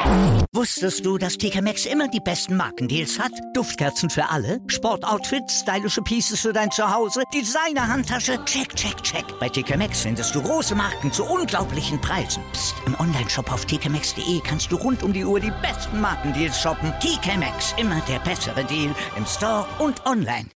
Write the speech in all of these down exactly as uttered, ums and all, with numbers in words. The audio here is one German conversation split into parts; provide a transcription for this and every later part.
Wusstest du, dass T K Maxx immer die besten Markendeals hat? Duftkerzen für alle, Sportoutfits, stylische Pieces für dein Zuhause, Designer-Handtasche, check, check, check. Bei T K Maxx findest du große Marken zu unglaublichen Preisen. Psst. Im Onlineshop auf t k maxx punkt d e kannst du rund um die Uhr die besten Markendeals shoppen. T K Maxx, immer der bessere Deal im Store und online.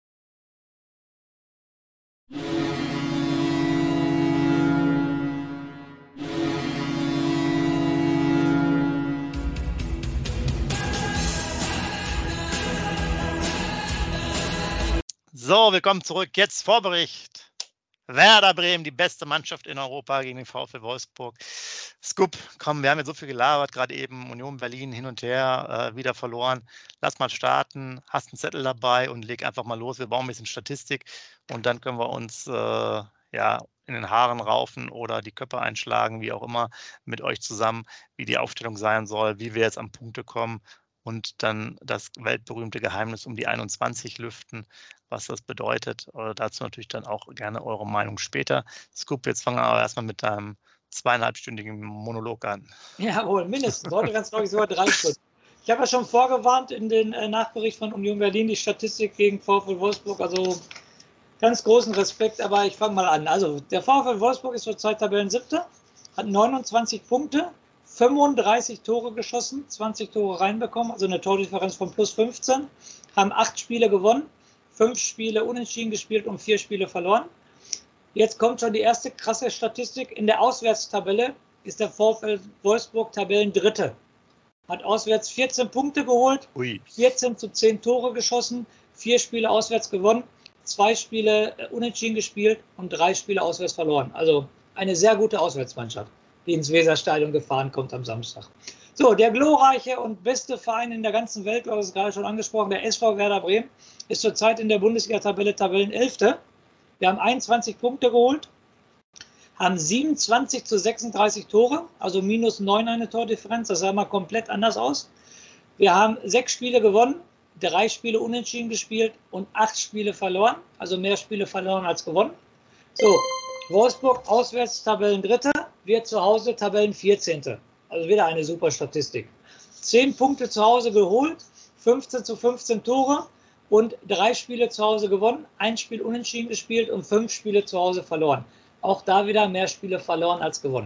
So, willkommen zurück. Jetzt Vorbericht. Werder Bremen, die beste Mannschaft in Europa gegen den VfL Wolfsburg. Scoop, komm, wir haben jetzt so viel gelabert, gerade eben Union Berlin hin und her, äh, wieder verloren. Lass mal starten, hast einen Zettel dabei und leg einfach mal los. Wir brauchen ein bisschen Statistik und dann können wir uns äh, ja, in den Haaren raufen oder die Köpfe einschlagen, wie auch immer, mit euch zusammen, wie die Aufstellung sein soll, wie wir jetzt an Punkte kommen und dann das weltberühmte Geheimnis um die einundzwanzig lüften, was das bedeutet. Oder dazu natürlich dann auch gerne eure Meinung später. Scoop, jetzt fangen wir aber erstmal mit deinem zweieinhalbstündigen Monolog an. Jawohl, mindestens. Heute ganz glaube ich sogar drei Stunden. Ich habe ja schon vorgewarnt in den äh, Nachbericht von Union Berlin, die Statistik gegen VfL Wolfsburg. Also ganz großen Respekt, aber ich fange mal an. Also der VfL Wolfsburg ist zurzeit Tabellensiebter, hat neunundzwanzig Punkte, fünfunddreißig Tore geschossen, zwanzig Tore reinbekommen, also eine Tordifferenz von plus fünfzehn, haben acht Spiele gewonnen, fünf Spiele unentschieden gespielt und vier Spiele verloren. Jetzt kommt schon die erste krasse Statistik. In der Auswärtstabelle ist der VfL Wolfsburg Tabellendritte. Hat auswärts vierzehn Punkte geholt, Ui. vierzehn zu zehn Tore geschossen, vier Spiele auswärts gewonnen, zwei Spiele unentschieden gespielt und drei Spiele auswärts verloren. Also eine sehr gute Auswärtsmannschaft, die ins Weserstadion gefahren kommt am Samstag. So, der glorreiche und beste Verein in der ganzen Welt, du hast es gerade schon angesprochen, der S V Werder Bremen, ist zurzeit in der Bundesliga-Tabelle Tabellenelfte. Wir haben einundzwanzig Punkte geholt, haben siebenundzwanzig zu sechsunddreißig Tore, also minus neun eine Tordifferenz, das sah mal komplett anders aus. Wir haben sechs Spiele gewonnen, drei Spiele unentschieden gespielt und acht Spiele verloren, also mehr Spiele verloren als gewonnen. So, Wolfsburg auswärts Tabellendritte, wir zu Hause Tabellenvierzehnte. Also wieder eine super Statistik. Zehn Punkte zu Hause geholt, fünfzehn zu fünfzehn Tore und drei Spiele zu Hause gewonnen, ein Spiel unentschieden gespielt und fünf Spiele zu Hause verloren. Auch da wieder mehr Spiele verloren als gewonnen.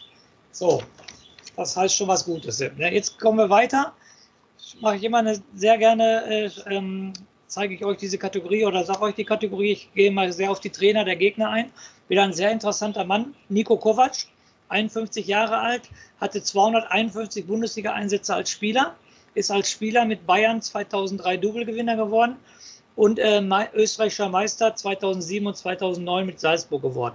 So, das heißt schon was Gutes. Jetzt kommen wir weiter. Mache ich immer eine, sehr gerne, äh, ähm, zeige ich euch diese Kategorie oder sage euch die Kategorie. Ich gehe mal sehr auf die Trainer der Gegner ein. Wieder ein sehr interessanter Mann, Niko Kovac. einundfünfzig Jahre alt, hatte zweihunderteinundfünfzig Bundesliga-Einsätze als Spieler, ist als Spieler mit Bayern zweitausenddrei Double-Gewinner geworden und äh, österreichischer Meister zweitausendsieben und zweitausendneun mit Salzburg geworden.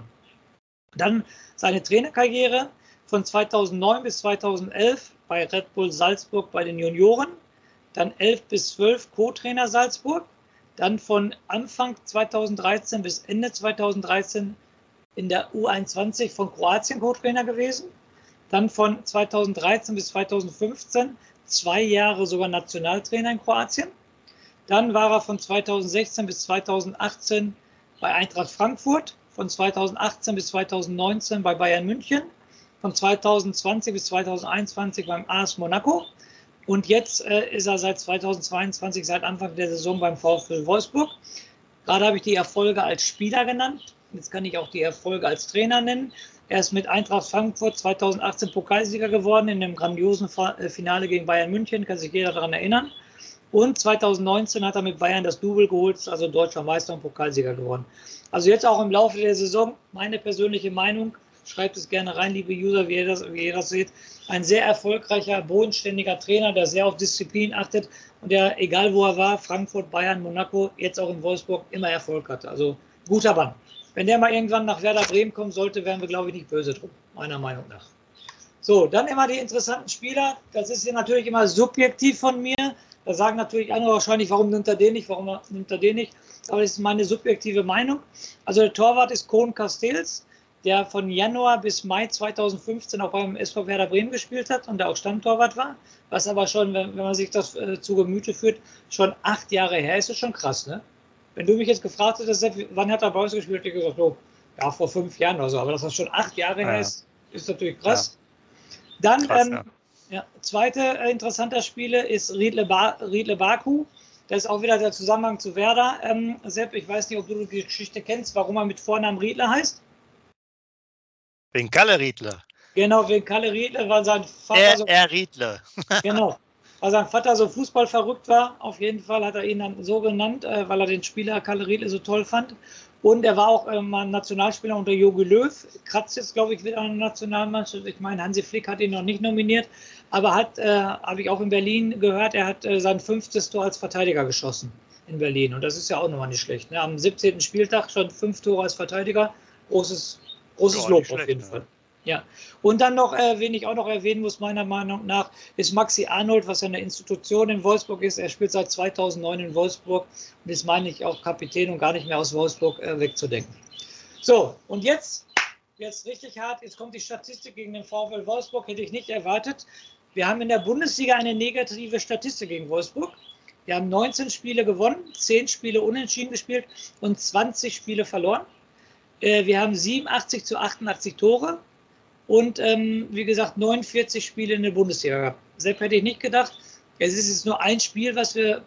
Dann seine Trainerkarriere von zweitausendneun bis zweitausendelf bei Red Bull Salzburg bei den Junioren, dann elf bis zwölf Co-Trainer Salzburg, dann von Anfang zweitausenddreizehn bis Ende zweitausenddreizehn in der U einundzwanzig von Kroatien Co-Trainer gewesen. Dann von zweitausenddreizehn bis zweitausendfünfzehn zwei Jahre sogar Nationaltrainer in Kroatien. Dann war er von zweitausendsechzehn bis zweitausendachtzehn bei Eintracht Frankfurt, von zweitausendachtzehn bis zweitausendneunzehn bei Bayern München, von zweitausendzwanzig bis zweitausendeinundzwanzig beim A S Monaco und jetzt äh, ist er seit zweitausendzweiundzwanzig, seit Anfang der Saison beim VfL Wolfsburg. Gerade habe ich die Erfolge als Spieler genannt. Jetzt kann ich auch die Erfolge als Trainer nennen. Er ist mit Eintracht Frankfurt zweitausendachtzehn Pokalsieger geworden in dem grandiosen Finale gegen Bayern München, kann sich jeder daran erinnern. Und zweitausendneunzehn hat er mit Bayern das Double geholt, ist also deutscher Meister und Pokalsieger geworden. Also jetzt auch im Laufe der Saison, meine persönliche Meinung, schreibt es gerne rein, liebe User, wie ihr das, wie ihr das seht, ein sehr erfolgreicher, bodenständiger Trainer, der sehr auf Disziplin achtet und der, egal wo er war, Frankfurt, Bayern, Monaco, jetzt auch in Wolfsburg, immer Erfolg hatte. Also guter Mann. Wenn der mal irgendwann nach Werder Bremen kommen sollte, wären wir, glaube ich, nicht böse drum, meiner Meinung nach. So, dann immer die interessanten Spieler. Das ist ja natürlich immer subjektiv von mir. Da sagen natürlich andere wahrscheinlich, warum nimmt er den nicht, warum nimmt er den nicht. Aber das ist meine subjektive Meinung. Also der Torwart ist Koen Castells, der von Januar bis Mai zweitausendfünfzehn auch beim S V Werder Bremen gespielt hat und der auch Stammtorwart war. Was aber schon, wenn, wenn man sich das äh, zu Gemüte führt, schon acht Jahre her ist, ist schon krass, ne? Wenn du mich jetzt gefragt hättest, wann hat er bei uns gespielt, hätte ich gesagt, oh, ja, vor fünf Jahren oder so. Aber dass das schon acht Jahre ja. her ist, ist natürlich krass. Ja. Dann, krass, ähm, ja. Ja, zweiter äh, interessanter Spieler ist Riedle, ba Riedle Baku. Das ist auch wieder der Zusammenhang zu Werder. Ähm, Sepp, ich weiß nicht, ob du die Geschichte kennst, warum er mit Vornamen Riedle heißt. Wegen Kalle Riedle. Genau, wegen Kalle Riedle, weil sein Vater er, so... Er Riedle. Genau, weil sein Vater so fußballverrückt war. Auf jeden Fall hat er ihn dann so genannt, äh, weil er den Spieler Kalle Riedle so toll fand. Und er war auch äh, mal Nationalspieler unter Jogi Löw. Kratzt jetzt, glaube ich, wieder an der Nationalmannschaft. Ich meine, Hansi Flick hat ihn noch nicht nominiert. Aber hat, äh, habe ich auch in Berlin gehört, er hat äh, sein fünftes Tor als Verteidiger geschossen in Berlin. Und das ist ja auch nochmal nicht schlecht. Ne? Am siebzehnten Spieltag schon fünf Tore als Verteidiger. Großes, großes ja, Lob auf schlecht, jeden ne? Fall. Ja, und dann noch, äh, wen ich auch noch erwähnen muss, meiner Meinung nach, ist Maxi Arnold, was ja eine Institution in Wolfsburg ist. Er spielt seit zweitausendneun in Wolfsburg und ist, meine ich, auch Kapitän und gar nicht mehr aus Wolfsburg äh, wegzudenken. So, und jetzt, jetzt richtig hart, jetzt kommt die Statistik gegen den VfL Wolfsburg, hätte ich nicht erwartet. Wir haben in der Bundesliga eine negative Statistik gegen Wolfsburg. Wir haben neunzehn Spiele gewonnen, zehn Spiele unentschieden gespielt und zwanzig Spiele verloren. Äh, wir haben siebenundachtzig zu achtundachtzig Tore. Und ähm, wie gesagt, neunundvierzig Spiele in der Bundesliga gehabt. Selbst hätte ich nicht gedacht. Es ist jetzt nur ein Spiel, was wir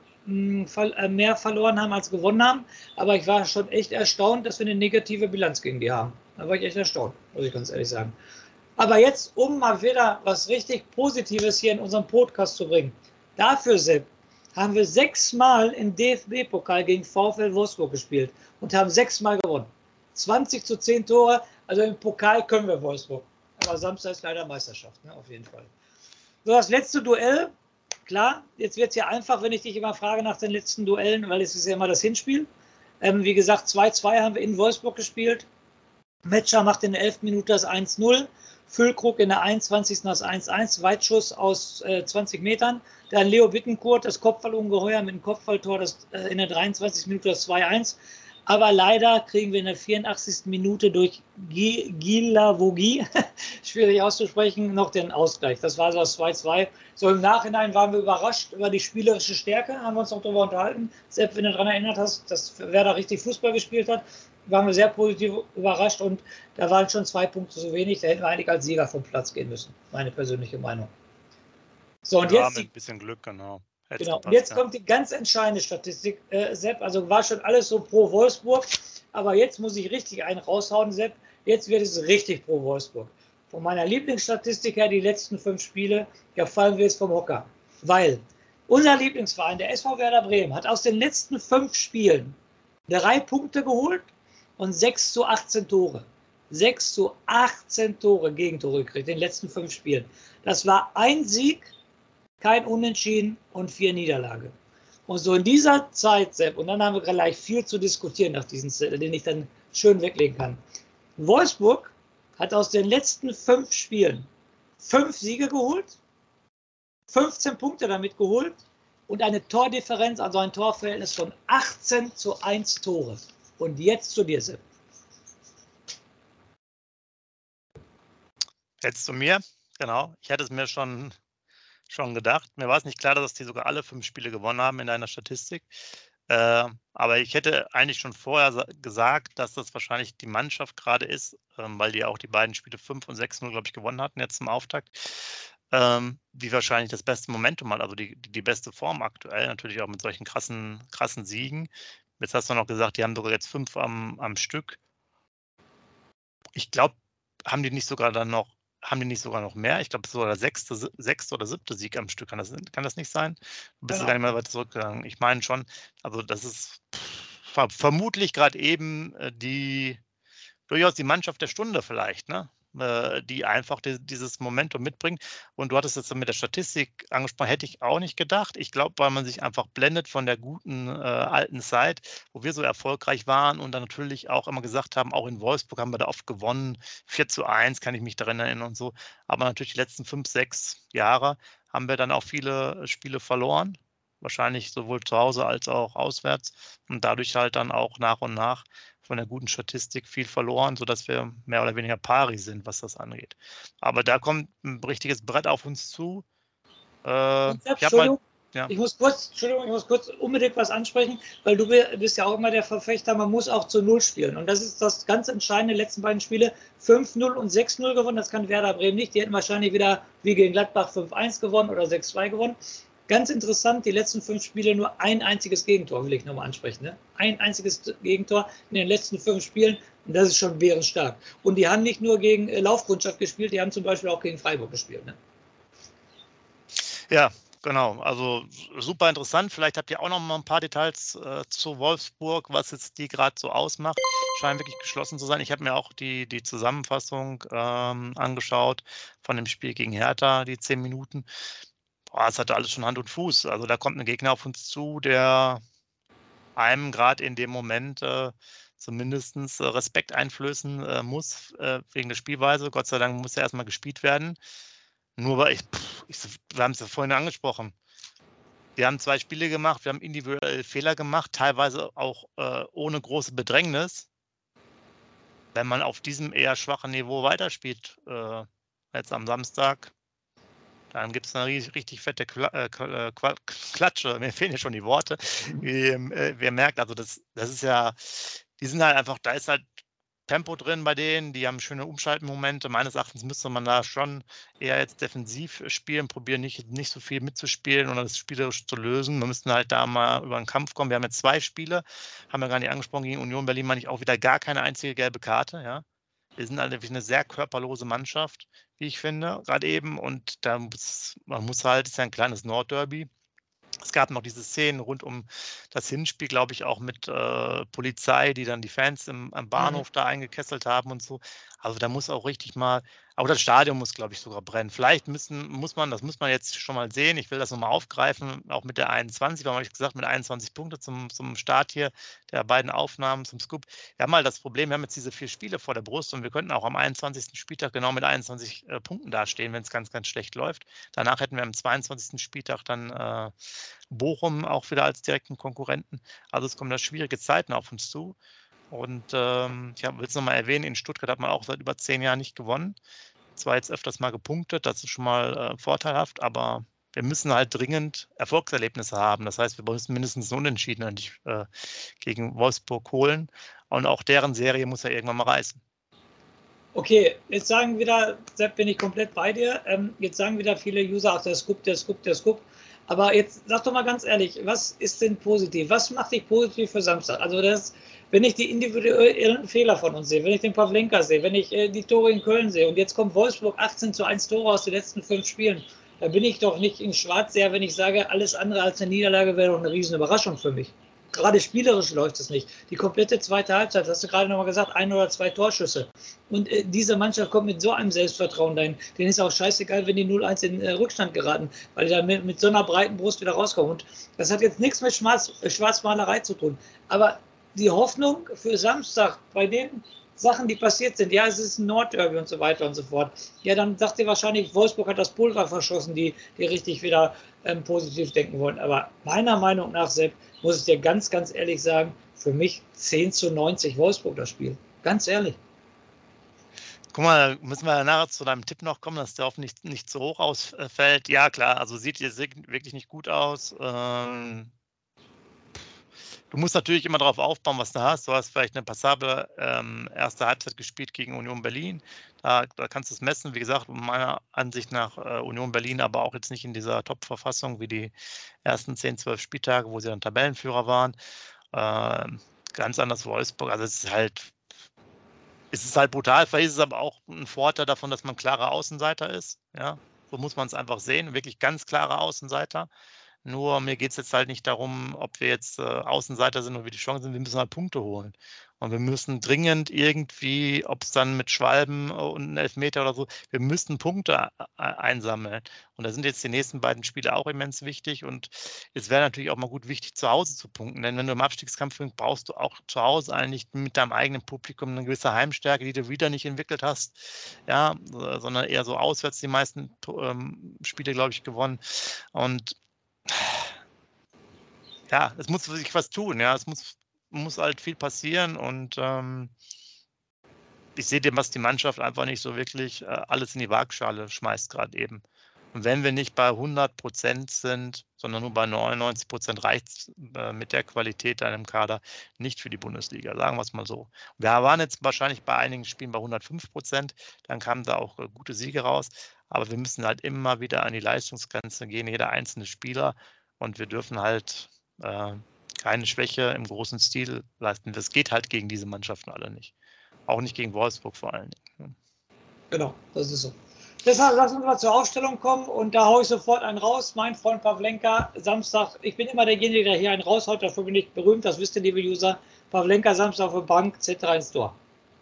mh, mehr verloren haben als gewonnen haben. Aber ich war schon echt erstaunt, dass wir eine negative Bilanz gegen die haben. Da war ich echt erstaunt, muss ich ganz ehrlich sagen. Aber jetzt, um mal wieder was richtig Positives hier in unserem Podcast zu bringen. Dafür, Sepp, haben wir sechsmal im D F B-Pokal gegen VfL Wolfsburg gespielt und haben sechsmal gewonnen. zwanzig zu zehn Tore, also im Pokal können wir Wolfsburg. Aber Samstag ist leider Meisterschaft, ne, auf jeden Fall. So, das letzte Duell, klar, jetzt wird es ja einfach, wenn ich dich immer frage nach den letzten Duellen, weil es ist ja immer das Hinspiel. Ähm, wie gesagt, zwei zwei haben wir in Wolfsburg gespielt. Metscher macht in der elften Minute das eins null. Füllkrug in der einundzwanzigsten das eins eins. Weitschuss aus äh, zwanzig Metern. Dann Leo Bittencourt, das Kopfballungeheuer mit dem Kopfballtor das, äh, in der dreiundzwanzigsten Minute das zwei eins. Aber leider kriegen wir in der vierundachtzigsten Minute durch Guilavogui, schwierig auszusprechen, noch den Ausgleich. Das war so das zwei zwei. So im Nachhinein waren wir überrascht über die spielerische Stärke, haben wir uns noch darüber unterhalten. Selbst wenn du daran erinnert hast, dass Werder richtig Fußball gespielt hat, waren wir sehr positiv überrascht und da waren schon zwei Punkte so wenig. Da hätten wir eigentlich als Sieger vom Platz gehen müssen. Meine persönliche Meinung. So, und ja, jetzt mit die, ein bisschen Glück, genau. Genau, Gepasst, und jetzt ja. kommt die ganz entscheidende Statistik, äh, Sepp. Also war schon alles so pro Wolfsburg, aber jetzt muss ich richtig einen raushauen, Sepp. Jetzt wird es richtig pro Wolfsburg. Von meiner Lieblingsstatistik her, die letzten fünf Spiele, ja, fallen wir jetzt vom Hocker. Weil unser Lieblingsverein, der S V Werder Bremen, hat aus den letzten fünf Spielen drei Punkte geholt und sechs zu achtzehn Tore. sechs zu achtzehn Tore, Gegentore gekriegt in den letzten fünf Spielen. Das war ein Sieg, kein Unentschieden und vier Niederlage. Und so in dieser Zeit, Sepp, und dann haben wir gleich viel zu diskutieren nach diesem Zettel, den ich dann schön weglegen kann. Wolfsburg hat aus den letzten fünf Spielen fünf Siege geholt, fünfzehn Punkte damit geholt und eine Tordifferenz, also ein Torverhältnis von achtzehn zu eins Tore. Und jetzt zu dir, Sepp. Jetzt zu mir, genau. Ich hatte es mir schon schon gedacht. Mir war es nicht klar, dass die sogar alle fünf Spiele gewonnen haben in deiner Statistik. Äh, aber ich hätte eigentlich schon vorher gesagt, dass das wahrscheinlich die Mannschaft gerade ist, ähm, weil die auch die beiden Spiele fünf und sechs null, glaube ich, gewonnen hatten jetzt zum Auftakt, ähm, die wahrscheinlich das beste Momentum hat, also die, die, die beste Form aktuell, natürlich auch mit solchen krassen, krassen Siegen. Jetzt hast du noch gesagt, die haben sogar jetzt fünf am, am Stück. Ich glaube, haben die nicht sogar dann noch Haben die nicht sogar noch mehr? Ich glaube, es ist sogar der sechste, sechste oder siebte Sieg am Stück. Kann das, kann das nicht sein? Du bist Genau. gar nicht mehr weiter zurückgegangen. Ich meine schon, also das ist pff, vermutlich gerade eben äh, die durchaus die Mannschaft der Stunde vielleicht, ne? Äh, die einfach die, dieses Momentum mitbringt. Und du hattest jetzt mit der Statistik angesprochen, hätte ich auch nicht gedacht. Ich glaube, weil man sich einfach blendet von der guten äh, alten Zeit, wo wir so erfolgreich waren und dann natürlich auch immer gesagt haben, auch in Wolfsburg haben wir da oft gewonnen, vier zu eins, kann ich mich daran erinnern und so. Aber natürlich die letzten fünf, sechs Jahre haben wir dann auch viele Spiele verloren. Wahrscheinlich sowohl zu Hause als auch auswärts und dadurch halt dann auch nach und nach von der guten Statistik viel verloren, sodass wir mehr oder weniger pari sind, was das angeht. Aber da kommt ein richtiges Brett auf uns zu. Äh, Und Sepp, ich habe mal, Entschuldigung, Ja. Ich muss kurz, Entschuldigung, ich muss kurz unbedingt was ansprechen, weil du bist ja auch immer der Verfechter, man muss auch zu Null spielen. Und das ist das ganz Entscheidende, die letzten beiden Spiele fünf null und sechs null gewonnen, das kann Werder Bremen nicht. Die hätten wahrscheinlich wieder wie gegen Gladbach fünf eins gewonnen oder sechs zwei gewonnen. Ganz interessant, die letzten fünf Spiele nur ein einziges Gegentor, will ich nochmal ansprechen. Ne? Ein einziges Gegentor in den letzten fünf Spielen und das ist schon bärenstark. Und die haben nicht nur gegen Laufkundschaft gespielt, die haben zum Beispiel auch gegen Freiburg gespielt. Ne? Ja, genau. Also super interessant. Vielleicht habt ihr auch noch mal ein paar Details äh, zu Wolfsburg, was jetzt die gerade so ausmacht. Scheint wirklich geschlossen zu sein. Ich habe mir auch die, die Zusammenfassung ähm, angeschaut von dem Spiel gegen Hertha, die zehn Minuten. Boah, es hatte alles schon Hand und Fuß. Also da kommt ein Gegner auf uns zu, der einem gerade in dem Moment äh, zumindest äh, Respekt einflößen äh, muss äh, wegen der Spielweise. Gott sei Dank muss ja erstmal gespielt werden. Nur weil ich, pff, ich wir haben es ja vorhin angesprochen. Wir haben zwei Spiele gemacht, wir haben individuell Fehler gemacht, teilweise auch äh, ohne große Bedrängnis. Wenn man auf diesem eher schwachen Niveau weiterspielt, äh, jetzt am Samstag, dann gibt es eine richtig, richtig fette Kla äh, Klatsche. Mir fehlen ja schon die Worte. Wie, äh, wer merkt, also das, das ist ja, die sind halt einfach, da ist halt Tempo drin bei denen, die haben schöne Umschaltmomente. Meines Erachtens müsste man da schon eher jetzt defensiv spielen, probieren nicht, nicht so viel mitzuspielen oder das spielerisch zu lösen. Wir müssten halt da mal über einen Kampf kommen. Wir haben jetzt zwei Spiele, haben wir gar nicht angesprochen, gegen Union Berlin meine ich auch wieder gar keine einzige gelbe Karte. Ja. Wir sind halt eine sehr körperlose Mannschaft, wie ich finde, gerade eben. Und da muss, man muss halt, es ist ja ein kleines Nordderby. Es gab noch diese Szenen rund um das Hinspiel, glaube ich, auch mit äh, Polizei, die dann die Fans im, am Bahnhof mhm. da eingekesselt haben und so. Also da muss auch richtig mal, auch das Stadion muss, glaube ich, sogar brennen. Vielleicht müssen, muss man, das muss man jetzt schon mal sehen. Ich will das nochmal aufgreifen, auch mit der einundzwanzig, warum habe ich gesagt, mit einundzwanzig Punkte zum, zum Start hier der beiden Aufnahmen zum Scoop. Wir haben mal das Problem, wir haben jetzt diese vier Spiele vor der Brust und wir könnten auch am einundzwanzigsten Spieltag genau mit einundzwanzig äh, Punkten dastehen, wenn es ganz, ganz schlecht läuft. Danach hätten wir am zweiundzwanzigsten Spieltag dann äh, Bochum auch wieder als direkten Konkurrenten. Also es kommen da schwierige Zeiten auf uns zu. Und ähm, ich will es nochmal erwähnen, in Stuttgart hat man auch seit über zehn Jahren nicht gewonnen. Zwar jetzt öfters mal gepunktet, das ist schon mal äh, vorteilhaft, aber wir müssen halt dringend Erfolgserlebnisse haben. Das heißt, wir müssen mindestens einen Unentschieden eigentlich, äh, gegen Wolfsburg holen. Und auch deren Serie muss ja irgendwann mal reißen. Okay, jetzt sagen wieder, Sepp, bin ich komplett bei dir. Ähm, jetzt sagen wieder viele User, ach, der Scoop, der Scoop, der Scoop. Aber jetzt sag doch mal ganz ehrlich, was ist denn positiv? Was macht dich positiv für Samstag? Also das, wenn ich die individuellen Fehler von uns sehe, wenn ich den Pavlenka sehe, wenn ich äh, die Tore in Köln sehe und jetzt kommt Wolfsburg achtzehn zu eins Tore aus den letzten fünf Spielen, da bin ich doch nicht in Schwarzseher, wenn ich sage, alles andere als eine Niederlage wäre doch eine riesen Überraschung für mich. Gerade spielerisch läuft es nicht. Die komplette zweite Halbzeit, hast du gerade nochmal gesagt, ein oder zwei Torschüsse. Und äh, diese Mannschaft kommt mit so einem Selbstvertrauen dahin. Denen ist auch scheißegal, wenn die null eins in äh, Rückstand geraten, weil die da mit, mit so einer breiten Brust wieder rauskommen. Und das hat jetzt nichts mit Schwarz, äh, Schwarzmalerei zu tun. Aber die Hoffnung für Samstag bei den Sachen, die passiert sind, ja, es ist ein Nordderby und so weiter und so fort. Ja, dann sagt ihr wahrscheinlich, Wolfsburg hat das Pulver verschossen, die, die richtig wieder ähm, positiv denken wollen. Aber meiner Meinung nach, Sepp, muss ich dir ganz, ganz ehrlich sagen, für mich zehn zu neunzig Wolfsburg das Spiel. Ganz ehrlich. Guck mal, müssen wir nachher zu deinem Tipp noch kommen, dass der hoffentlich nicht, nicht zu hoch ausfällt. Ja, klar, also sieht jetzt wirklich nicht gut aus. Ähm, Du musst natürlich immer darauf aufbauen, was du hast. Du hast vielleicht eine passable ähm, erste Halbzeit gespielt gegen Union Berlin. Da, da kannst du es messen. Wie gesagt, meiner Ansicht nach äh, Union Berlin, aber auch jetzt nicht in dieser Top-Verfassung wie die ersten zehn, zwölf Spieltage, wo sie dann Tabellenführer waren. Äh, ganz anders Wolfsburg. Also es ist halt, es ist halt brutal. Vielleicht ist es aber auch ein Vorteil davon, dass man klarer Außenseiter ist. Ja, so muss man es einfach sehen. Wirklich ganz klarer Außenseiter. Nur mir geht es jetzt halt nicht darum, ob wir jetzt äh, Außenseiter sind oder wie die Chancen sind. Wir müssen halt Punkte holen. Und wir müssen dringend irgendwie, ob es dann mit Schwalben und einen Elfmeter oder so, wir müssen Punkte einsammeln. Und da sind jetzt die nächsten beiden Spiele auch immens wichtig. Und es wäre natürlich auch mal gut wichtig, zu Hause zu punkten. Denn wenn du im Abstiegskampf bist, brauchst du auch zu Hause eigentlich mit deinem eigenen Publikum eine gewisse Heimstärke, die du wieder nicht entwickelt hast. Ja, sondern eher so auswärts die meisten ähm, Spiele, glaube ich, gewonnen. Und ja, es muss sich was tun, ja, es muss, muss halt viel passieren und ähm, ich sehe dem, was die Mannschaft einfach nicht so wirklich äh, alles in die Waagschale schmeißt gerade eben. Und Und wenn wir nicht bei hundert Prozent sind, sondern nur bei neunundneunzig Prozent, reicht es äh, mit der Qualität deinem Kader nicht für die Bundesliga, sagen wir es mal so. Wir waren jetzt wahrscheinlich bei einigen Spielen bei hundertfünf Prozent, dann kamen da auch äh, gute Siege raus, aber wir müssen halt immer wieder an die Leistungsgrenze gehen, jeder einzelne Spieler, und wir dürfen halt äh, keine Schwäche im großen Stil leisten. Das geht halt gegen diese Mannschaften alle nicht. Auch nicht gegen Wolfsburg vor allen Dingen. Genau, das ist so. Deshalb lass uns mal zur Aufstellung kommen und da haue ich sofort einen raus. Mein Freund Pavlenka, Samstag, ich bin immer derjenige, der hier einen raushaut, dafür bin ich berühmt, das wisst ihr, liebe User. Pavlenka, Samstag auf der Bank, Z drei ins Tor.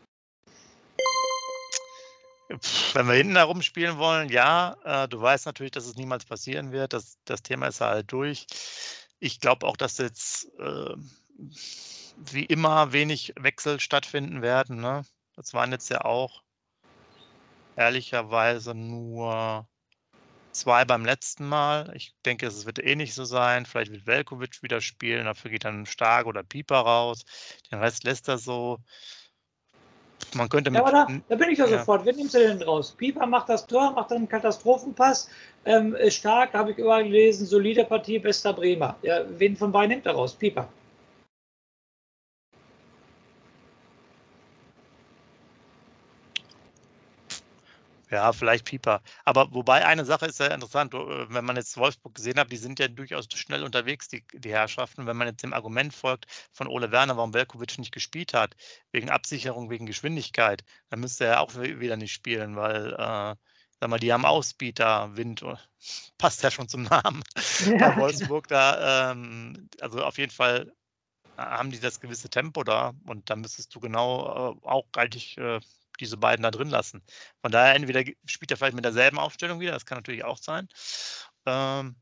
Wenn wir hinten herumspielen wollen, ja, äh, du weißt natürlich, dass es niemals passieren wird, das, das Thema ist halt durch. Ich glaube auch, dass jetzt äh, wie immer wenig Wechsel stattfinden werden, ne? Das waren jetzt ja auch ehrlicherweise nur zwei beim letzten Mal. Ich denke, es wird eh nicht so sein. Vielleicht wird Veljković wieder spielen, dafür geht dann Stark oder Pieper raus. Den Rest lässt er so. Man könnte Ja, mit, aber da, da bin ich ja ja. sofort. Wen nimmst du denn raus? Pieper macht das Tor, macht dann einen Katastrophenpass. Ähm, Stark, habe ich überall gelesen, solide Partie, bester Bremer. Ja, wen von beiden nimmt er raus? Pieper. Ja, vielleicht Pieper. Aber wobei eine Sache ist ja interessant, wenn man jetzt Wolfsburg gesehen hat, die sind ja durchaus schnell unterwegs, die, die Herrschaften. Wenn man jetzt dem Argument folgt von Ole Werner, warum Veljković nicht gespielt hat, wegen Absicherung, wegen Geschwindigkeit, dann müsste er auch wieder nicht spielen, weil, äh, sag mal, die haben Ausbieter, Wind, passt ja schon zum Namen. Ja. Bei Wolfsburg da, ähm, also auf jeden Fall haben die das gewisse Tempo da und da müsstest du genau äh, auch eigentlich äh, diese beiden da drin lassen. Von daher entweder spielt er vielleicht mit derselben Aufstellung wieder, das kann natürlich auch sein. Ähm,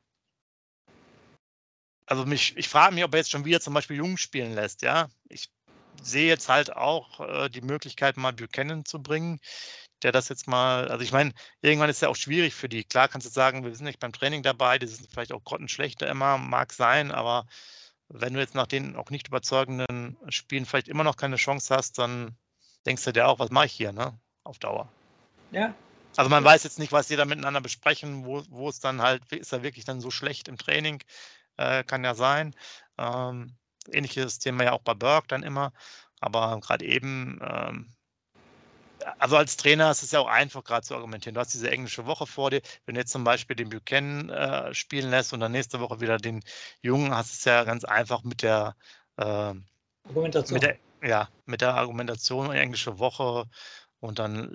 also mich, ich frage mich, ob er jetzt schon wieder zum Beispiel Jung spielen lässt, ja. Ich sehe jetzt halt auch äh, die Möglichkeit, mal Buchanan zu bringen, der das jetzt mal, also ich meine, irgendwann ist ja auch schwierig für die. Klar kannst du sagen, wir sind nicht beim Training dabei, die sind vielleicht auch grottenschlechter immer, mag sein, aber wenn du jetzt nach den auch nicht überzeugenden Spielen vielleicht immer noch keine Chance hast, dann denkst du dir auch, was mache ich hier, ne? Auf Dauer. Ja. Also man weiß jetzt nicht, was die da miteinander besprechen, wo, wo es dann halt, ist er wirklich dann so schlecht im Training? Äh, kann ja sein. Ähm, ähnliches Thema ja auch bei Burke dann immer. Aber gerade eben, ähm, also als Trainer ist es ja auch einfach gerade zu argumentieren. Du hast diese englische Woche vor dir. Wenn du jetzt zum Beispiel den Buchanan äh, spielen lässt und dann nächste Woche wieder den Jungen, hast du es ja ganz einfach mit der, äh, Argumentation. mit der, ja, mit der Argumentation englische Woche und dann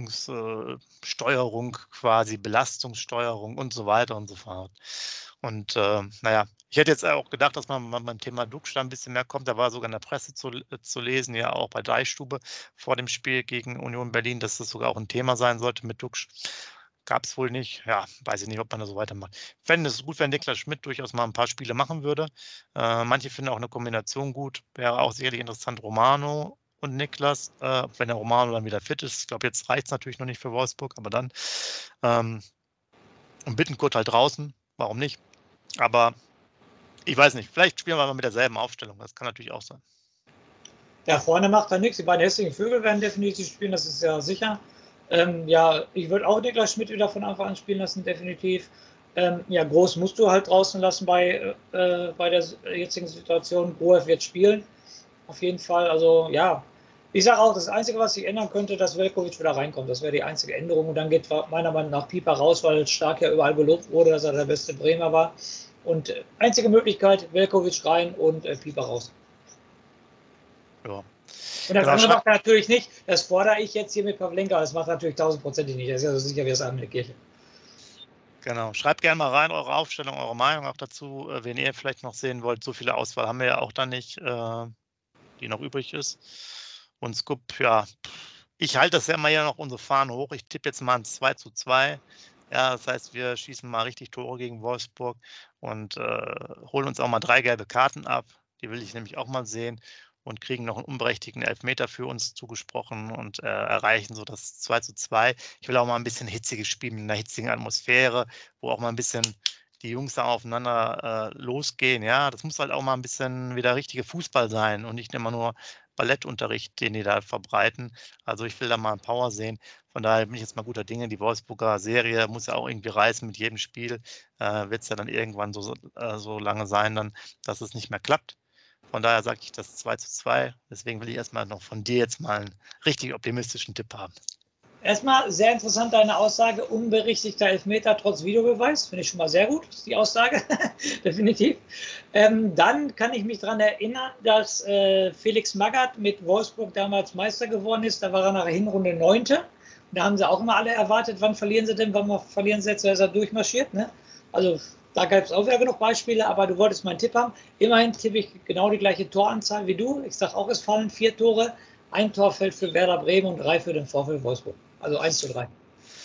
Leistungssteuerung äh, quasi, Belastungssteuerung und so weiter und so fort. Und äh, naja, ich hätte jetzt auch gedacht, dass man beim Thema Duxch da ein bisschen mehr kommt. Da war sogar in der Presse zu, zu lesen, ja auch bei Deichstube vor dem Spiel gegen Union Berlin, dass das sogar auch ein Thema sein sollte mit Duxch. Gab es wohl nicht. Ja, weiß ich nicht, ob man da so weitermacht. Ich fände es gut, wenn Niklas Schmidt durchaus mal ein paar Spiele machen würde. Äh, manche finden auch eine Kombination gut. Wäre auch sicherlich interessant, Romano und Niklas, äh, wenn der Romano dann wieder fit ist. Ich glaube, jetzt reicht es natürlich noch nicht für Wolfsburg, aber dann. Ähm, und Bittenkurt halt draußen. Warum nicht? Aber ich weiß nicht, vielleicht spielen wir mal mit derselben Aufstellung. Das kann natürlich auch sein. Ja, vorne macht er nichts. Die beiden hässlichen Vögel werden definitiv spielen, das ist ja sicher. Ähm, ja, ich würde auch Niklas Schmidt wieder von Anfang an spielen lassen, definitiv. Ähm, ja, Groß musst du halt draußen lassen bei, äh, bei der jetzigen Situation. Groß wird spielen, auf jeden Fall. Also ja, ich sage auch, das Einzige, was sich ändern könnte, dass Veljković wieder reinkommt. Das wäre die einzige Änderung. Und dann geht meiner Meinung nach Pieper raus, weil Stark ja überall gelobt wurde, dass er der beste Bremer war. Und äh, einzige Möglichkeit, Veljković rein und äh, Pieper raus. Ja. Und das genau, andere macht er natürlich nicht. Das fordere ich jetzt hier mit Pavlenka. Das macht er natürlich tausendprozentig nicht. Das ist ja so sicher wie das Abend in der Kirche. Genau. Schreibt gerne mal rein, eure Aufstellung, eure Meinung auch dazu, äh, wen ihr vielleicht noch sehen wollt. So viele Auswahl haben wir ja auch da nicht, äh, die noch übrig ist. Und Scoop, ja, ich halte das ja immer ja noch unsere Fahne hoch. Ich tippe jetzt mal ein zwei zu zwei. Ja, das heißt, wir schießen mal richtig Tore gegen Wolfsburg und äh, holen uns auch mal drei gelbe Karten ab. Die will ich nämlich auch mal sehen. Und kriegen noch einen unberechtigten Elfmeter für uns zugesprochen und äh, erreichen so das zwei zu zwei. Ich will auch mal ein bisschen hitziges Spiel mit einer hitzigen Atmosphäre, wo auch mal ein bisschen die Jungs da aufeinander äh, losgehen. Ja, das muss halt auch mal ein bisschen wieder richtiger Fußball sein und nicht immer nur Ballettunterricht, den die da verbreiten. Also ich will da mal Power sehen. Von daher bin ich jetzt mal guter Dinge. Die Wolfsburger Serie muss ja auch irgendwie reißen mit jedem Spiel. Äh, wird es ja dann irgendwann so, äh, so lange sein, dann, dass es nicht mehr klappt. Von daher sage ich das zwei zu zwei. Deswegen will ich erstmal noch von dir jetzt mal einen richtig optimistischen Tipp haben. Erstmal sehr interessant deine Aussage, unberichtigter Elfmeter trotz Videobeweis. Finde ich schon mal sehr gut, ist die Aussage, definitiv. Ähm, dann kann ich mich daran erinnern, dass äh, Felix Magath mit Wolfsburg damals Meister geworden ist. Da war er nach der Hinrunde Neunte. Da haben sie auch immer alle erwartet, wann verlieren sie denn, wann verlieren sie jetzt, da ist er durchmarschiert. Ne? Also da gab es auch wieder genug Beispiele, aber du wolltest meinen Tipp haben. Immerhin tippe ich genau die gleiche Toranzahl wie du. Ich sage auch, es fallen vier Tore. Ein Tor fällt für Werder Bremen und drei für den VfL Wolfsburg. Also eins zu drei.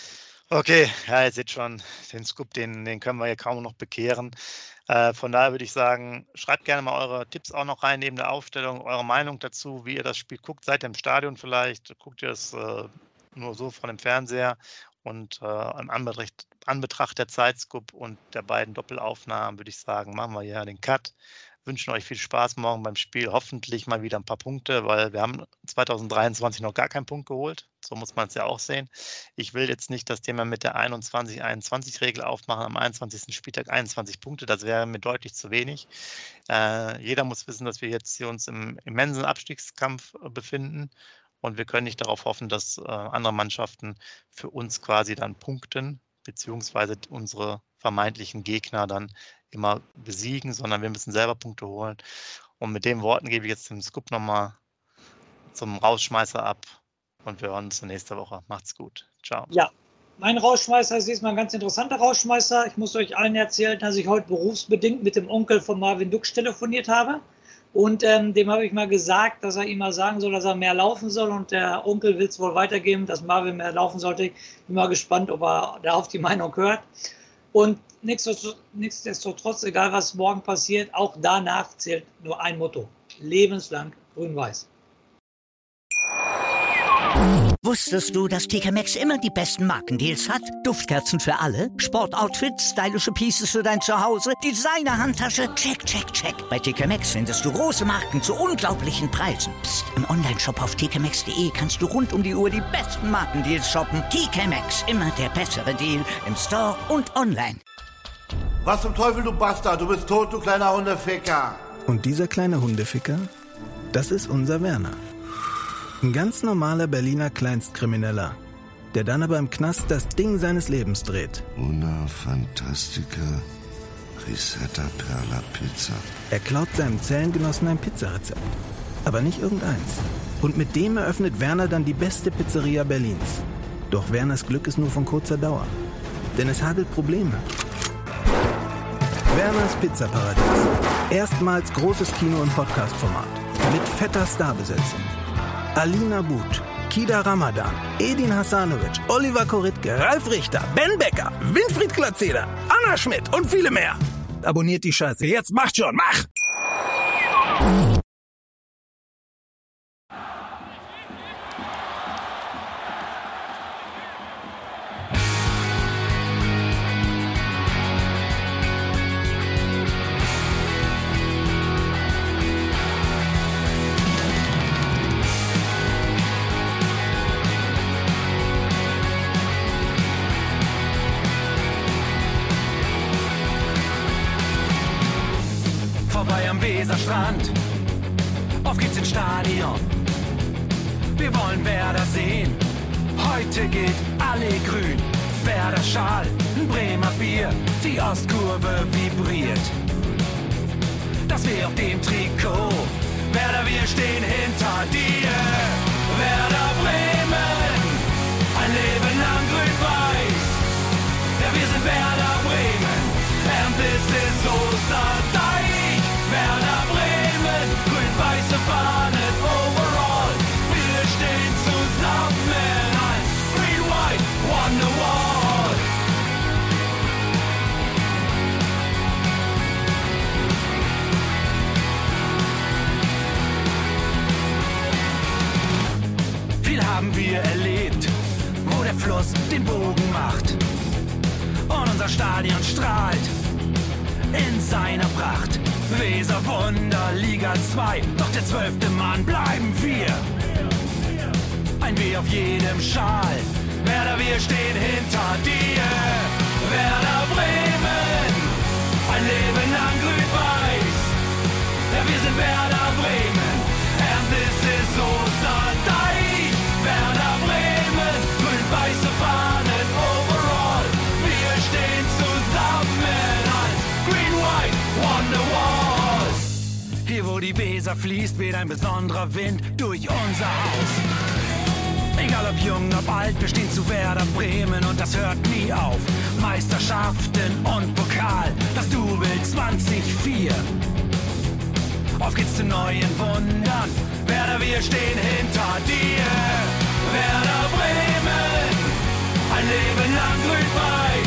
Okay, ja, ihr seht schon, den Scoop, den, den können wir ja kaum noch bekehren. Äh, von daher würde ich sagen, schreibt gerne mal eure Tipps auch noch rein neben der Aufstellung, eure Meinung dazu, wie ihr das Spiel guckt. Seid ihr im Stadion vielleicht? Guckt ihr es äh, nur so vor dem Fernseher? Und äh, im Anbetracht, Anbetracht der Zeitscoop und der beiden Doppelaufnahmen würde ich sagen, machen wir hier den Cut. Wünschen euch viel Spaß morgen beim Spiel. Hoffentlich mal wieder ein paar Punkte, weil wir haben zwanzig dreiundzwanzig noch gar keinen Punkt geholt. So muss man es ja auch sehen. Ich will jetzt nicht das Thema mit der einundzwanzig einundzwanzig Regel aufmachen. Am einundzwanzigsten Spieltag einundzwanzig Punkte. Das wäre mir deutlich zu wenig. Äh, jeder muss wissen, dass wir jetzt hier uns im immensen Abstiegskampf befinden. Und wir können nicht darauf hoffen, dass äh, andere Mannschaften für uns quasi dann punkten, beziehungsweise unsere vermeintlichen Gegner dann immer besiegen, sondern wir müssen selber Punkte holen. Und mit den Worten gebe ich jetzt den Scoop nochmal zum Rausschmeißer ab und wir hören uns nächste Woche. Macht's gut. Ciao. Ja, mein Rausschmeißer ist diesmal ein ganz interessanter Rausschmeißer. Ich muss euch allen erzählen, dass ich heute berufsbedingt mit dem Onkel von Marvin Duksch telefoniert habe. Und ähm, dem habe ich mal gesagt, dass er ihm mal sagen soll, dass er mehr laufen soll. Und der Onkel will es wohl weitergeben, dass Marvin mehr laufen sollte. Ich bin mal gespannt, ob er da auf die Meinung hört. Und nichtsdestotrotz, egal was morgen passiert, auch danach zählt nur ein Motto. Lebenslang grün-weiß. Wusstest du, dass T K Maxx immer die besten Markendeals hat? Duftkerzen für alle, Sportoutfits, stylische Pieces für dein Zuhause, Designer-Handtasche, check, check, check. Bei T K Maxx findest du große Marken zu unglaublichen Preisen. Psst. Im Onlineshop auf t k maxx punkt d e kannst du rund um die Uhr die besten Markendeals shoppen. T K Maxx, immer der bessere Deal im Store und online. Was zum Teufel, du Bastard? Du bist tot, du kleiner Hundeficker. Und dieser kleine Hundeficker, das ist unser Werner. Ein ganz normaler Berliner Kleinstkrimineller, der dann aber im Knast das Ding seines Lebens dreht. Una Fantastica Risetta Perla Pizza. Er klaut seinem Zellengenossen ein Pizzarezept. Aber nicht irgendeins. Und mit dem eröffnet Werner dann die beste Pizzeria Berlins. Doch Werners Glück ist nur von kurzer Dauer. Denn es hagelt Probleme. Werners Pizzaparadies. Erstmals großes Kino- und Podcast-Format. Mit fetter Starbesetzung. Alina But, Kida Ramadan, Edin Hasanovic, Oliver Koritke, Ralf Richter, Ben Becker, Winfried Glatzeder, Anna Schmidt und viele mehr. Abonniert die Scheiße. Jetzt macht schon, mach! Vorbei am Weserstrand, auf geht's ins Stadion. Wir wollen Werder sehen, heute geht alle grün. Werder Schal, ein Bremer Bier, die Ostkurve vibriert. Das weh auf dem Trikot, Werder, wir stehen hinter dir. Werder Bremen, ein Leben lang grün-weiß. Ja, wir sind Werder Bremen, and this is Osterdeich. Werder Bremen, grün-weiße Fahnen overall. Wir stehen zusammen als Green-White Wonderwall. Viel haben wir erlebt, wo der Fluss den Bogen macht. Und unser Stadion strahlt in seiner Pracht. Weser Weser Wunder, Liga zwei, doch der zwölfte Mann bleiben wir. Ein W auf jedem Schal, Werder, wir stehen hinter dir. Werder Bremen, ein Leben lang grün-weiß. Ja, wir sind Werder Bremen, and this is Osterdeich. Werder Bremen, grün-weiße Fahnen overall. Wir stehen zusammen als Green White Wonderwalls. Hier wo die Weser fließt, weht ein besonderer Wind durch unser Haus. Egal ob jung, ob alt, wir stehen zu Werder Bremen und das hört nie auf. Meisterschaften und Pokal, das Double zwanzig vier. Auf geht's zu neuen Wundern, Werder, wir stehen hinter dir. Werder Bremen, ein Leben lang grün-weiß.